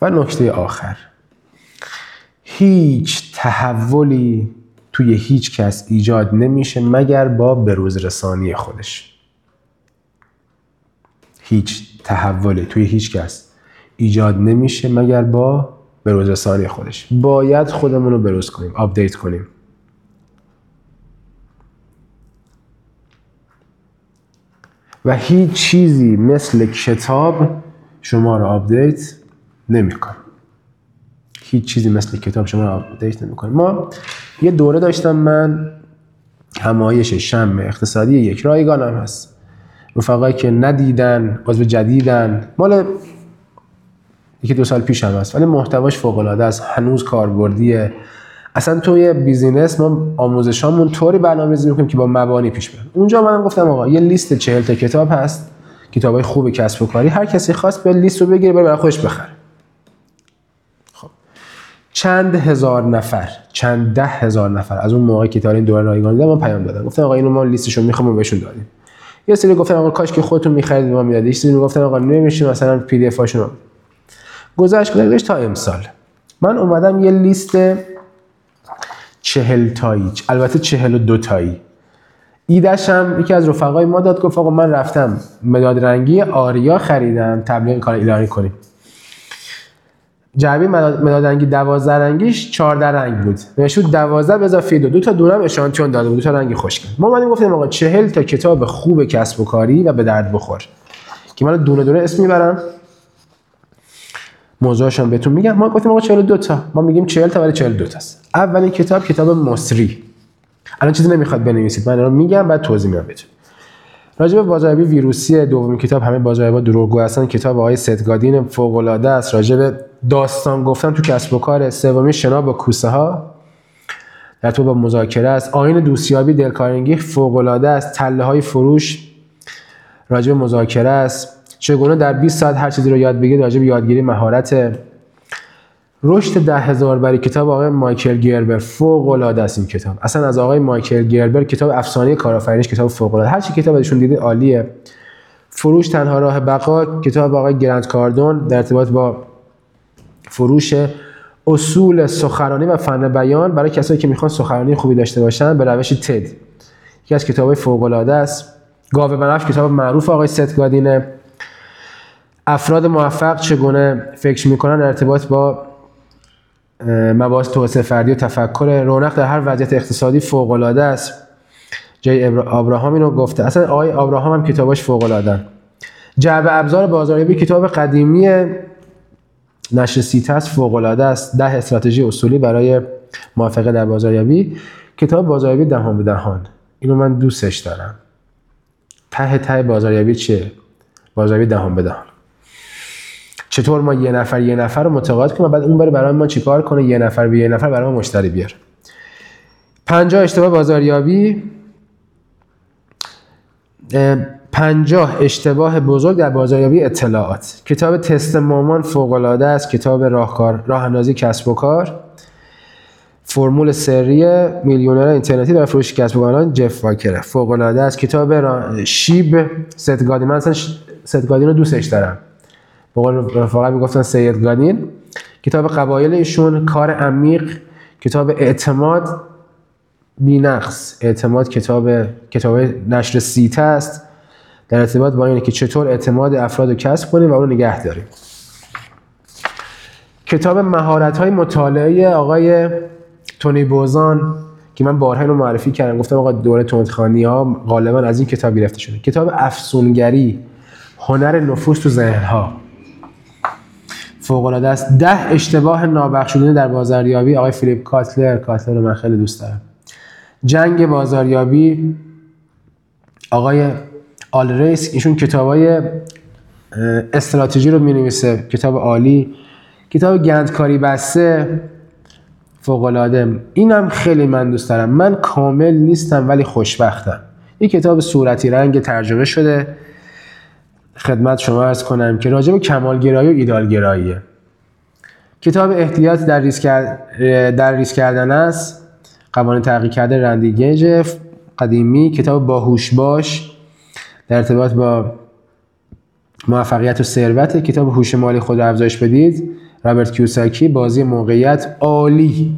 و نکته آخر، هیچ تحولی توی هیچ کس ایجاد نمیشه مگر با بروزرسانی خودش. هیچ تحولی توی هیچ کس ایجاد نمیشه مگر با بروزرسانی خودش. باید خودمون رو بروز کنیم، آپدیت کنیم. و هیچ چیزی مثل کتاب شما رو آپدیت نمی‌کنه. هیچ چیزی مثل کتاب شما رو آپدیت نمی‌کنه. ما یه دوره داشتم من، همایش شم اقتصادی یک رایگان هم هست. رفقایی که ندیدن، عضو جدیدن، مال یکی 2 سال پیش هم هست، ولی محتواش فوق‌العاده است، هنوز کاربردیه. اصلا توی بیزینس ما آموزشامون طوری برنامه‌ریزی می‌کنیم که با مبانی پیش بریم. اونجا منم گفتم آقا یه لیست 40 تا کتاب هست، کتابای خوب کسب و کاری، هر کسی خواست به لیست رو بگیره برای خودش بخره. خب چند هزار نفر، چند 10,000 نفر از اون موقعی که تا این دوره رایگان دیدم من پیام دادن، گفتم آقا اینو ما لیستشو می‌خوام بهشون دادیم. یه سری گفتن آقا کاش که خودتون می‌خرید ما میدادید، یه سری گفتن آقا نمی‌شه مثلا پی دی افاشون. گذشت تا امسال من اومدم یه لیست 40 تایی، البته 42 تایی. ایده‌ش هم یکی از رفقای ما داد، گفت آقا من رفتم مداد رنگی آریا خریدم، تبلیغ کار ایرانی کنیم. جعبه مداد رنگی 12 رنگیش 14 رنگ بود. نشود 12 به اضافه 2 تا دونم اشانتیون داده بود، 2 تا رنگ خوشگل. ما اومدیم گفتیم آقا 40 تا کتاب خوب کسب و کاری و به درد بخور که من دونه دونه اسم میبرم، موضوعش هم بهتون میگم. ما گفتیم آقا 42 تا، ما میگیم 40 تا ولی 42 تاست. اولین کتاب مصری. الان چیزی نمیخواد بنویسید، من الان میگم بعد توضیح میدم بهتون. راجع به بازاریابی ویروسی، دومین کتاب، همه بازاریابا دروغگو هستن، کتاب آقای ستگادین فوق العاده است. راجع به داستان گفتن تو کسب و کار. سومی شنا با کوسه ها، در تو با مذاکره است. آیین دوستیابی دلکارنگی فوق العاده است. تله های فروش راجع به مذاکره است. چگونه در 20 ساعت هر چیزی رو یاد بگیرید، راجع به یادگیری مهارت. رشد 10,000 برای کتاب آقای مایکل گربر فوق العاده است. این کتاب اصلا از آقای مایکل گربر، کتاب افسانه کارآفرینیش، کتاب فوق العاده، هر چی کتاب ازشون دیدید عالیه. فروش تنها راه بقا، کتاب آقای گرانت کاردون در ارتباط با فروش. اصول سخنرانی و فن بیان برای کسایی که میخوان سخنرانی خوبی داشته باشن به روش تد، یکی از کتابای فوق العاده است. گاو بنفش کتاب معروف آقای ستگادینه. افراد موفق چگونه فکر میکنن در ارتباط با مباحث توسعه فردی و تفکر. رونق در هر وضعیت اقتصادی فوق العاده است. جای ابراهام اینو گفته، اصلا آقای ابراهام هم کتاباش فوق العاده. جعبه ابزار بازاریابی کتاب قدیمی نشر سیته است، فوق العاده است. 10 استراتژی اصولی برای موفقیت در بازاریابی، کتاب بازاریابی دهان به دهان، اینو من دوستش دارم. ته بازاریابی چیه؟ بازاریابی دهان به دهان. چطور ما یه نفر رو متقاعد کنیم و بعد اون بره برای ما چیکار کنه، یه نفر به یه نفر برای ما مشتری بیاره. 50 اشتباه بازاریابی، 50 اشتباه بزرگ در بازاریابی اطلاعات. کتاب تست مامان فوق العاده است. کتاب راه اندازی کسب و کار. فرمول سری میلیونر اینترنتی برای فروش کسب و کاران جف واکر فوق العاده است. کتاب شیب ستگادین، من اصلا ستگادین رو دوستش دارم، به قول رفقا میگفتن سید گادین. کتاب قبایل ایشون، کار عمیق. کتاب اعتماد بی‌نقص، اعتماد کتاب نشر سیته است در ارتباط با اینه که چطور اعتماد افراد رو کسب کنیم و اون رو نگه داریم. کتاب مهارت‌های مطالعه آقای تونی بوزان که من بارها اینو معرفی کردم، گفتم آقا دوره تندخوانی‌ها غالبا از این کتاب گرفته شده. کتاب افسونگری، هنر نفوذ تو ذهن‌ها، فوق العاده است. 10 اشتباه نابخشودنی در بازاریابی آقای فیلیپ کاتلر رو من خیلی دوست دارم. جنگ بازاریابی آقای آلریس، ایشون کتابای استراتژی رو می‌نویسه، کتاب عالی. کتاب گندکاری بسته فوق العاده، اینم خیلی من دوست دارم. من کامل نیستم ولی خوشبختم. این کتاب صورتی رنگ ترجمه شده، خدمت شما عرض کنم که راجع به کمالگرایی و ایدئالگراییه. کتاب احتیاط در ریسک کردن است، قوانین تحقیق کرده رندی گیج قدیمی. کتاب باهوش باش در ارتباط با موفقیت و ثروت. کتاب هوش مالی خود افزایش بدید، رابرت کیوساکی، بازی موقعیت عالی.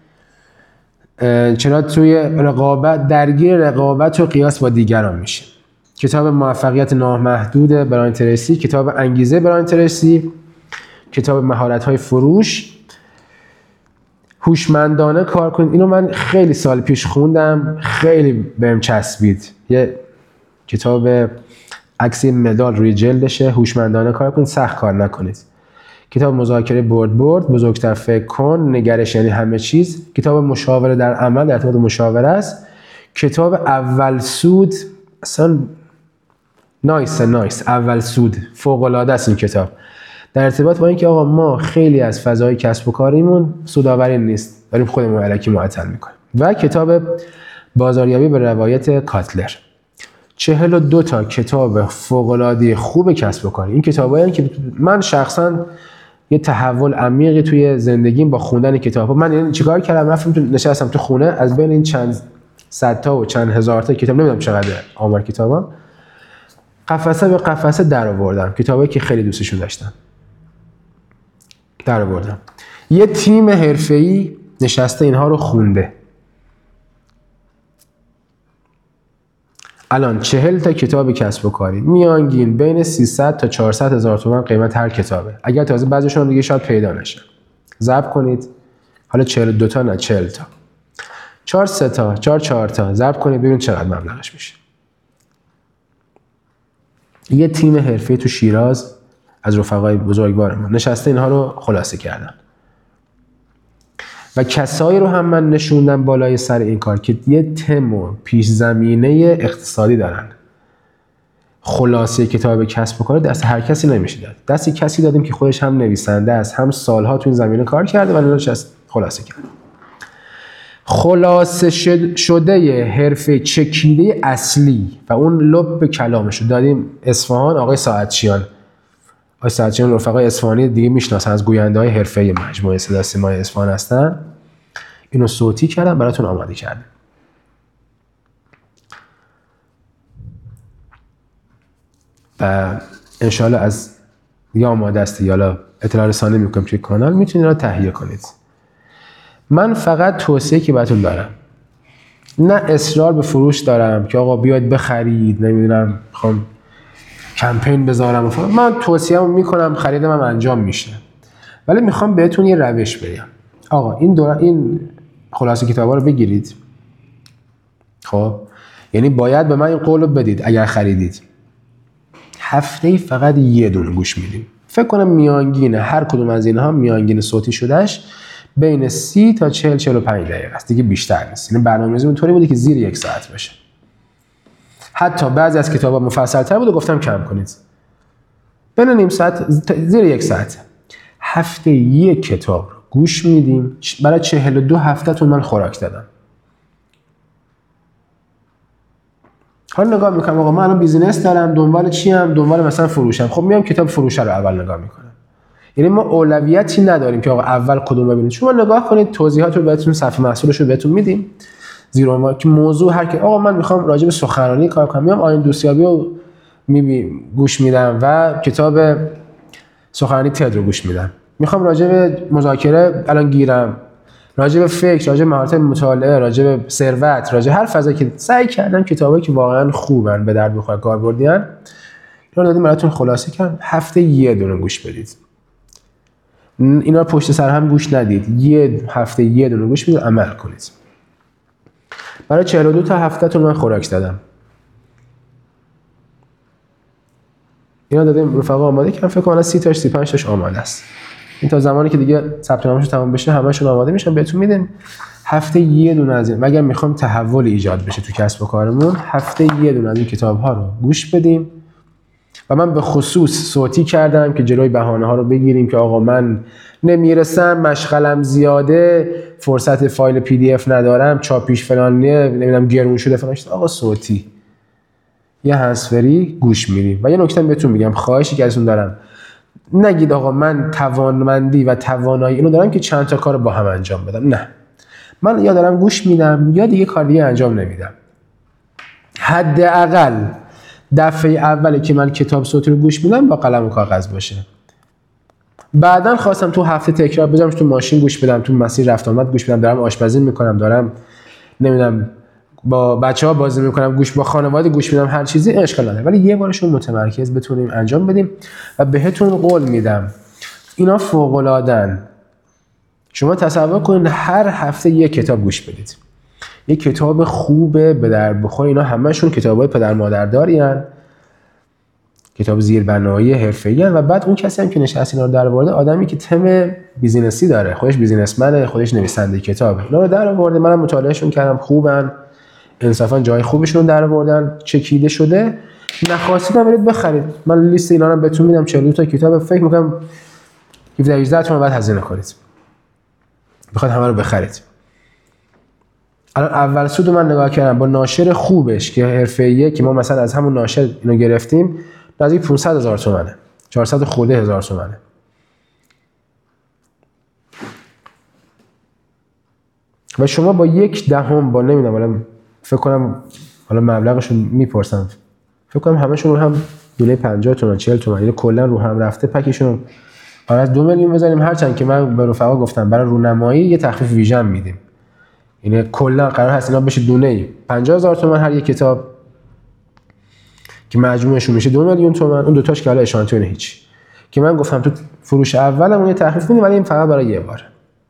چرا توی رقابت درگیر رقابت و قیاس با دیگران میشه. کتاب موفقیت نامحدود برایان تریسی، کتاب انگیزه برایان تریسی، کتاب مهارت‌های فروش، هوشمندانه کار کنید. اینو من خیلی سال پیش خوندم، خیلی بهم چسبید. یه کتاب عکس مدال روی جلدشه. هوشمندانه کار کنید، سخت کار نکنید. کتاب مذاکره برد، بزرگتر فکر کن، نگرش یعنی همه چیز. کتاب مشاوره در عمل، در ارتباط مشاوره است. کتاب اول سود، اصلا نایس اول سود، فوق العاده است این کتاب. در ارتباط با اینکه آقا ما خیلی از فضای کسب و کاریمون سودآوری نیست، داریم خودمون الکی معطل میکنیم. و کتاب بازاریابی به روایت کاتلر. 42 تا کتاب فوق العاده خوب کسب و کاری. این کتابایی که من شخصا یه تحول عمیقی توی زندگیم با خوندن کتابا. من یعنی چیکار کردم؟ رفتم نشستم تو خونه، از بین این چند صد تا و چند هزار تا کتاب، نمیدونم چقدر آمار کتابا، قفسه به قفسه در آوردم. کتابایی که خیلی دوستشون داشتم در آوردم. یه تیم حرفه‌ای نشسته اینها رو خونده. الان 40 تا کتاب کسب و کاری، میانگین بین 300 تا 400 هزار تومان قیمت هر کتابه. اگر تازه بعضیشون دیگه شاید پیدا نشه. ضرب کنید. حالا 42 تا نه 40 تا. 4 3 تا، 4 تا ضرب کنید ببینید چقدر مبلغش میشه. یه تیم حرفه‌ای تو شیراز از رفقای بزرگوارمون نشسته اینها رو خلاصه کردن. و کسایی رو هم من نشوندم بالای سر این کار که یه تم و پیش زمینه اقتصادی دارن. خلاصه کتاب کسب و کار دست هر کسی نمیشه داد. دستی کسی دادیم که خودش هم نویسنده است، هم سالها تو این زمینه کار کرده و نشست خلاصه کرد. خلاصه شده حرفه چکیده اصلی و اون لب کلامش رو دادیم اصفهان. آقای ساعتچیان رفقای اصفهانی دیگه میشناسن، از گوینده‌های حرفه‌ای مجموعه صدا سیمای اصفهان هستن. اینو صوتی کردم براتون آماده کردم. و انشالله از یا آماده است یا اطلاع رسانی میکنم توی کانال، میتونید رو تهیه کنید. من فقط توصیه که بهتون دارم، نه اصرار به فروش دارم که آقا بیاید بخرید، نمیدونم میخوام کمپین بذارم. من توصیه‌مو میکنم، خریدم هم انجام میشه، ولی میخوام بهتون یه روش بگم. آقا این خلاصه کتابا رو بگیرید. خب یعنی باید به من این قول رو بدید اگر خریدید. هفته‌ای فقط یه دونه گوش میدیم. فکر کنم میانگین هر کدوم از اینها میانگین صوتی شدهش بین 30 تا 40-45 دقیقه است، دیگه بیشتر نیست. یعنی برنامه‌ریزی اونطوری بوده که زیر 1 ساعت باشه. حتی بعضی از کتابا مفصل‌تر بود و گفتم کم کنید. بین نیم ساعت زیر 1 ساعت. هفته یک کتاب گوش میدیم. برای 42 هفته‌تون من خوراک دادم. حالا نگاه میکنم آقا من الان بیزینس دارم، دنبال چیم؟ دنبال مثلا فروشم. خب میام کتاب فروش رو اول نگاه میکنم. یعنی ما اولویتی نداریم که آقا اول کدوم ببینید. شما نگاه کنید، توضیحات رو بهتون، صفحه محصولش رو بهتون میدیم. زیرا ما که موضوع هر که آقا من میخوام راجع به سخنرانی کار کنم، میام آیین دوستیابی رو گوش میدم و کتاب سخنرانی تد رو گوش میدم. میخوام راجع به مذاکره الان گیرم، راجع به فکر، راجع به مهارت مطالعه، راجع به ثروت، راجع هر فضایی که سعی کردم کتابایی که واقعا خوبن، به درد بخوره، کاربردیان، اینا رو دادیم براتون خلاصه کردم. هفته یه دونه گوش بدید. اینا رو پشت سر هم گوش ندید. یه هفته یه دونه گوش بدید، عمل کنید. برای 42 تا هفته‌تون من خوراک دادم. اینا دادیم رفقا آماده کردم. فکر کنم 30 تاش 35 تاش آماده است. این تا زمانی که دیگه ثبت نامش تمام بشه همه‌شون آماده میشن، بهتون میدیم. هفته یه دونه از این، اگر میخوام تحول ایجاد بشه تو کسب و کارمون، هفته یه دونه از این کتاب‌ها رو گوش بدیم. و من به خصوص صوتی کردم که جلوی بهانه‌ها رو بگیریم که آقا من نمیرسم، مشغلم زیاده، فرصت فایل PDF ندارم، چاپیش فلانیه، نمیدونم گرون شده فلان. آقا صوتی یه هندزفری گوش میدیم. و یه نکته بهتون میگم، خواهشی که ازتون دارم، نگید آقا من توانمندی و توانایی اینو دارم که چند تا کار با هم انجام بدم. نه، من یا دارم گوش میدم یا دیگه کار دیگه انجام نمیدم. حداقل دفعه اولی که من کتاب صوتی رو گوش میدم با قلم و کاغذ باشه. بعدن خواستم تو هفته تکرار بذارمش تو ماشین گوش بدم، تو مسیر رفت آمد گوش بدم، دارم آشپزی میکنم، دارم نمیدونم با بچه‌ها بازی میکنم، با خانواده گوش میدم، هر چیزی اشکال نداره، ولی یه بارشون متمرکز بتونیم انجام بدیم. و بهتون قول میدم اینا فوق‌العاده‌ن. شما تصور کنید هر هفته یک کتاب گوش بدید، یک کتاب خوبه به در بخور. اینا همه‌شون کتابای پدر مادردارین، کتاب زیربنایی حرفه‌ای و بعد اون کسی هم که نشسته اینا رو در آورده آدمی که تم بیزینسی داره، خودش بیزینسمنه، خودش نویسنده کتابه، اینا رو در آورده. منم مطالعهشون کردم، خوبن، انصافا جای خوبشون در آوردن، چکیده شده. نخواستید برید بخرید، من لیست اینا رو بهتون میدم، 42 تا کتاب، فکر می‌کنم 17 تومن بعد هزینه کنید بخواید همه رو بخرید. الان اول سود من نگاه کردم با ناشر خوبش که حرفه‌ایه که ما مثلا از همون ناشر اینو گرفتیم، نزدیک 500,000 تومانه، 400 خورده هزار تومانه. و شما با 1/10 با نمیدونم، حالا فکر کنم حالا مبلغشون میپرسن، فکر کنم همشون رو هم دونه 50 تومن 40 تومن، یعنی کلا رو هم رفته پکشون حالا از 2 میلیون بزنیم، هرچند که من به رفقا گفتم برای رونمایی یه تخفیف ویژن میدیم، یعنی کلا قرار هست اینا بشه دونه 50,000 تومن هر یک کتاب که مجموعشون میشه 2 میلیون تومن. اون دو تاش که حالا اشانتیون هیچ، که من گفتم تو فروش اولمون یه تخفیف میدیم، ولی این فقط برای یه بار.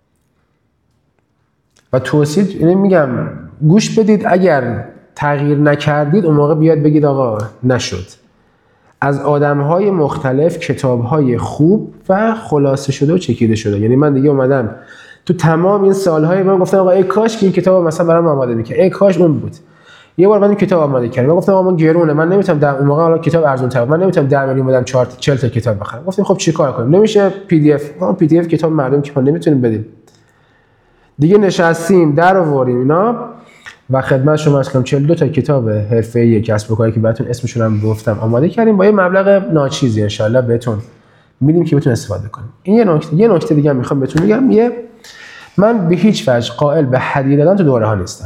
و توصیه اینه میگم گوش بدید، اگر تغییر نکردید اون موقع بیاد بگید آقا نشد. از آدم‌های مختلف کتاب‌های خوب و خلاصه شده و چکیده شده. یعنی من دیگه اومدم تو تمام این سال‌های من گفتم آقا ای کاش که این کتاب مثلا برام آماده می‌کرد، ای کاش اون بود. یه بار من این کتاب آماده کردم، من گفتم آقا من گرونه، من نمی‌تونم اون موقع حالا کتاب ارزان‌تر، من نمی‌تونم 10 میلیون بدم 40 تا کتاب بخرم. گفتیم خب چیکار کنیم؟ نمیشه پی دی اف کتاب مردم که ما نمی‌تونیم بدیم. دیگه نشستیم در آوردیم اینا و خدمت شما عرض کنم 42 تا کتاب حرفه‌ای کسب و کاری که براتون اسمشون هم گفتم آماده کردیم با یه مبلغ ناچیزی ان شاءالله بهتون میدیم که بتونید استفاده کنید. این یه نکته دیگه میخوام بهتون بگم، من به هیچ وجه قائل به هدیه دادن تو دوره ها نیستم.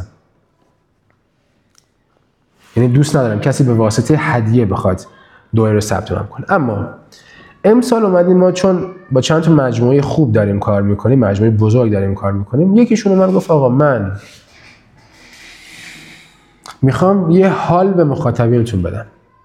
یعنی دوست ندارم کسی به واسطه هدیه بخواد دوره رو ثبت نام کنه. اما امسال اومدیم ما چون با چند تا مجموعه خوب داریم کار میکنیم، مجموعه بزرگ داریم کار میکنیم، یکیشون من گفت آقا من میخوام یه حال به مخاطبینتون بدم.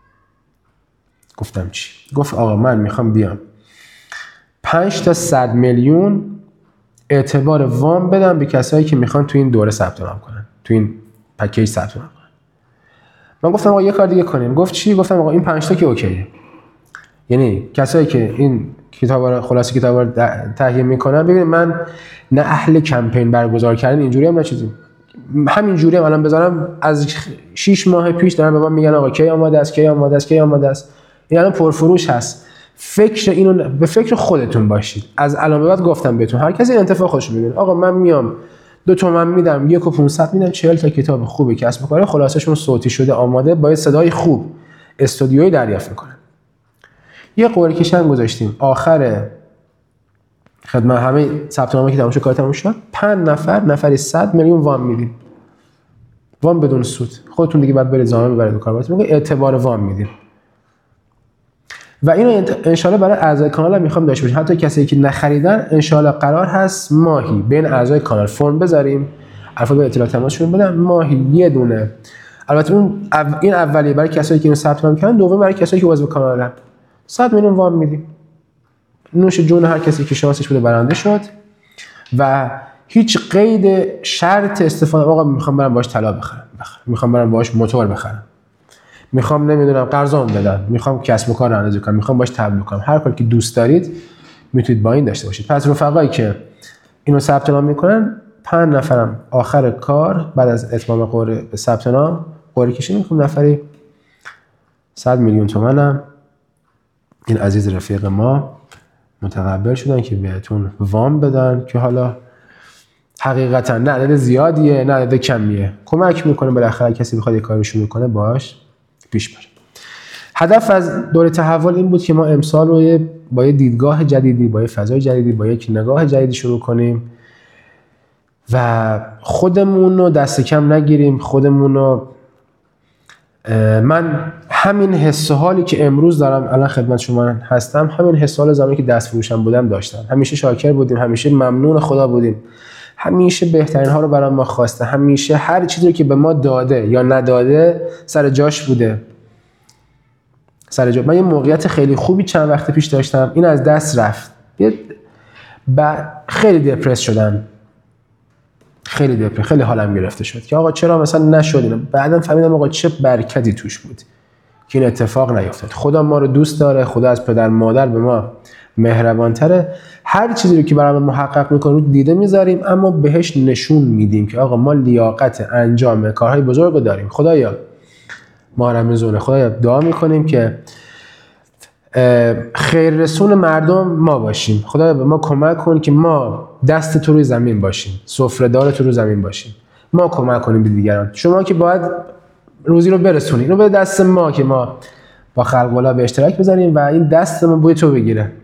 گفتم چی؟ گفت آقا من میخوام بیام 5 تا 100 میلیون اعتبار وام بدم به کسایی که میخوان تو این دوره ثبت نام کنن، تو این پکیج ثبت نام کنن. من گفتم آقا یه کار دیگه کنیم. گفت چی؟ گفتم آقا این 5 تا که اوکیه، یعنی کسایی که این کتابا رو خلاصه کتابا رو تهیه میکنن، ببینید من نه اهل کمپین برگزار کردن اینجوری هم نه چیزی، همین جوری هم الان بذارم از 6 ماه پیش دارن به من میگن آقا کی آماده است، کی آماده است، کی آماده است. این الان پرفروش هست. به فکر خودتون باشید. از الان به بعد گفتم بهتون هر کسی انتفاع خودش رو ببینه. آقا من میام 2 تومن میدم، 1,500 میدم 40 تا کتاب خوبه کسب و کار خلاصه‌شون صوتی شده آماده با صدای خوب استودیویی دریافت میکنن. یه قرعه کشی هم گذاشتیم آخر خدمت همه ثبت نامه که تمام شد، کار تموم شد، 5 نفری 100 میلیون وام میدیم. وام بدون سود. خودتون دیگه بعد برید زامن ببرید کاربراتون، میگه اعتبار وام میدیم. و اینو ان شاء الله برای اعضای کانال هم میخوام داشته باشیم. حتی کسایی که نخریدن ان شاء الله قرار هست ماهی بین اعضای کانال فرم بذاریم، افراد به اطلاع تماسشون بدن، ماهی یه دونه. البته این اولیه برای کسایی که اینو ثبت نام کردن، دوم برای کسایی که عضو کانالن 100 میلیون وام میدیم. نوش جون هر کسی که شانسش بوده برنده شد و هیچ قید شرط استفاده. آقا میخوام برم باهاش طلا بخرم، میخوام برم باهاش موتور بخرم، میخوام نمیدونم قرضام بدم، میخوام کسب و کار رو اندازه کنم، میخوام باهاش تبلیغ کنم، هر کاری که دوست دارید میتونید با این داشته باشید. پس رفقایی که اینو ثبت نام میکنن 5 نفرم آخر کار بعد از اتمام قرعه ثبت نام قرعه کشی میکنم، نفری 100 میلیون تومانم این عزیز رفیق ما متقبل شدن که بهتون وام بدن که حالا حقیقتا نه عدد زیادیه نه عدد کمیه، کمک میکنه بالاخره کسی بخواد یه کاری شروع کنه باهاش پیش بره. هدف از دوره تحول این بود که ما امسال رو با یه دیدگاه جدیدی، با یه فضای جدیدی، با یک نگاه جدیدی شروع کنیم و خودمون رو دست کم نگیریم، خودمون رو من همین حس و حالی که امروز دارم الان خدمت شما هستم، همین حس و حال زمانی که دست فروشم بودم داشتم. همیشه شاکر بودیم، همیشه ممنون خدا بودیم، همیشه بهترین ها رو برای ما خواسته، همیشه هر چیزی رو که به ما داده یا نداده سر جاش بوده. من یه موقعیت خیلی خوبی چند وقت پیش داشتم، این از دست رفت. خیلی دپرس شدم، خیلی حالم گرفته شد که آقا چرا مثلا نشد اینا. بعدم فهمیدم آقا چه برکتی توش بود که این اتفاق نیفتاد. خدا ما رو دوست داره، خدا از پدر مادر به ما مهربان تره. هر چیزی رو که برامون محقق میکنه رو دیده میذاریم، اما بهش نشون میدیم که آقا ما لیاقت انجام کارهای بزرگ رو داریم. خدایا ما رمزونه، خدایا دعا میکنیم که خیر رسون مردم ما باشیم. خدایا به ما کمک کن که ما دست تو روی زمین باشیم، سفره دار تو روی زمین باشیم. ما کمک کنیم به دیگران. شما که باید روزی رو برسونید، اینو به دست ما که ما با خلق الله به اشتراک بذاریم و این دست ما بوی تو بگیره.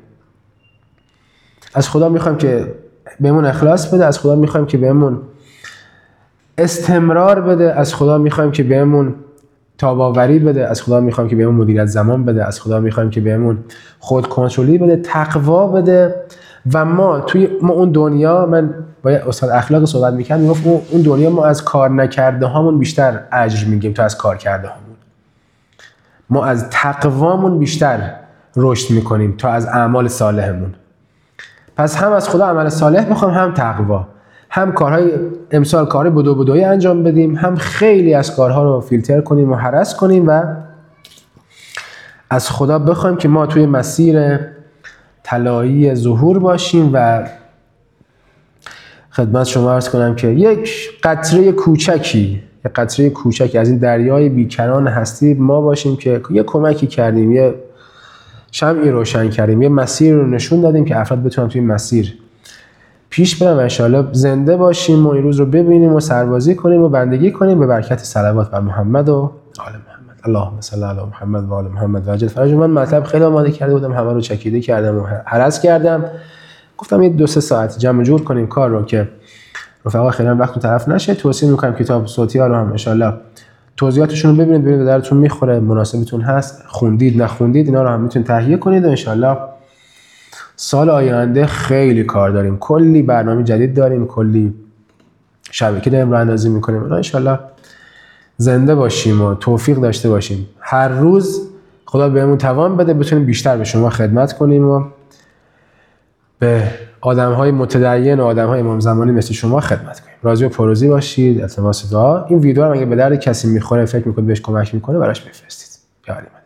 از خدا میخوایم که بهمون اخلاص بده، از خدا میخوایم که بهمون استمرار بده، از خدا میخوایم که بهمون تاباوری بده، از خدا میخوایم که بهمون مدیریت زمان بده، از خدا میخوایم که بهمون خود کنترلی بده، تقوا بده. و ما توی اون دنیا، من با استاد اخلاق صحبت میکردم، میگفت اون دنیا ما از کار نکرده هامون بیشتر اجر میگیم تا از کار کرده هامون. ما از تقوامون بیشتر رشد میکنیم تا از اعمال صالحمون. پس هم از خدا عمل صالح بخوام، هم تقوا، هم کارهای امسال کارهای بدوی انجام بدیم، هم خیلی از کارها رو فیلتر کنیم و هرس کنیم و از خدا بخوایم که ما توی مسیر طلایی ظهور باشیم. و خدمت شما عرض کنم که یک قطره کوچکی از این دریای بیکران هستی ما باشیم که یه کمکی کردیم، یه شمعی روشن کردیم، یه مسیر رو نشون دادیم که افراد بتونن توی مسیر پیش برن و انشاءالله زنده باشیم و این روز رو ببینیم و سربازی کنیم و بندگی کنیم به برکت صلوات بر محمد و آل محمد. اللهم صل علی محمد و آل محمد و عجل فرج. من مطلب خیلی آماده کرده بودم، همه رو چکیده کردم و هرس کردم. گفتم یه 2-3 ساعت جمع جور کنیم کار رو که رفقا خیلی وقت طرف نشه. توصیه میکنم کتاب صوتی ها رو هم انشاءالله توضیحاتشون رو ببینید به درتون میخوره، مناسبتون هست، خوندید نخوندید اینا رو هم میتونید تهیه کنید و انشاءالله سال آینده خیلی کار داریم، کلی برنامه جدید داریم، کلی شبکه داریم راه اندازی میکنیم. ان شاءالله زنده باشیم و توفیق داشته باشیم. هر روز خدا بهمون توان بده بتونیم بیشتر به شما خدمت کنیم و به آدم‌های متدین و آدم‌های امام زمانی مثل شما خدمت کنیم. راضی و پروزی باشید. التماس دعا. این ویدیو رو اگه به درد کسی میخوره، فکر میکنید بهش کمک میکنه، براش بفرستید.